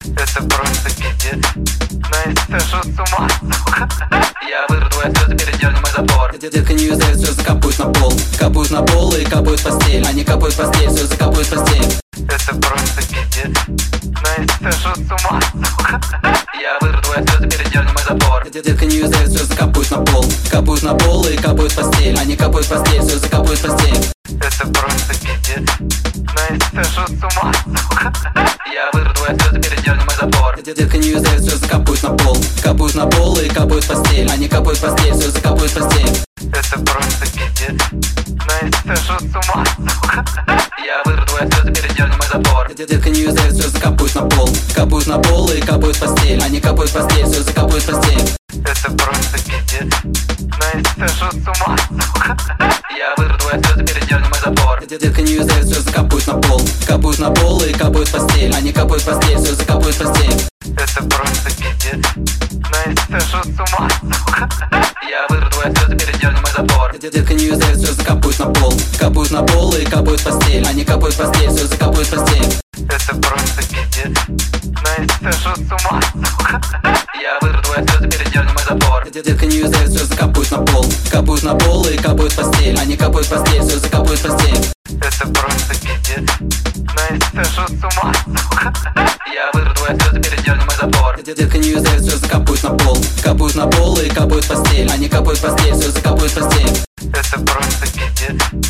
Это просто пиздец. Настя, схожу с ума, сука. Я вырву твои слезы, передерни мой запор. Детка не юзает, слезы капают на пол. Капают на пол и капают в постель. Они капают в постель, слезы капают в постель. Это просто пиздец. Настя, схожу с ума, сука. Я вырву твои слезы, передерни мой запор. Детка не юзает, слезы капают на пол. Капают на пол и капают в постель. Они капают в постель, слезы капают в постель. Это просто пиздец. Настя, схожу с ума, сука. Я вырву твои слезы, передерни мой запор. Детка не юзает, слезы капают на пол. Капают на пол и капают в постель. Они капают в постель, слезы капают в постель. Это просто пиздец. Настя, схожу с ума, сука. Я вырву твои слезы, передерни мой запор. Детка не юзает, слезы капают на пол. Капают на пол и капают в постель. Они капают в постель, слезы капают в постель. Это просто пиздец. Настя, схожу с ума, сука. Я вырву твои слезы, передерни мой запор. Детка не юзает, слезы капают на пол. Капают на пол и капают в постель. Они капают в постель, слезы капают в постель. Это просто пиздец. Настя, схожу с ума, сука. Я вырву твои слезы, передерни мой запор. Детка не юзает, слезы капают на пол. Капают на пол и капают в постель. Они капают в постель, слезы капают в постель. Это просто пиздец. Настя, схожу с ума, сука. Я вырву твои слезы, передерни мой запор. Детка не юзает, слезы капают на пол. Капают на пол и капают в постель. Они капают в постель, слезы капают в постель. Это просто пиздец. Настя, схожу с ума, сука. Я вырву твои слезы, передерни мой запор. Детка не юзает, слезы капают на пол. Капают на пол и капают в постель. Они капают в постель, слезы капают в постель. Это просто пиздец.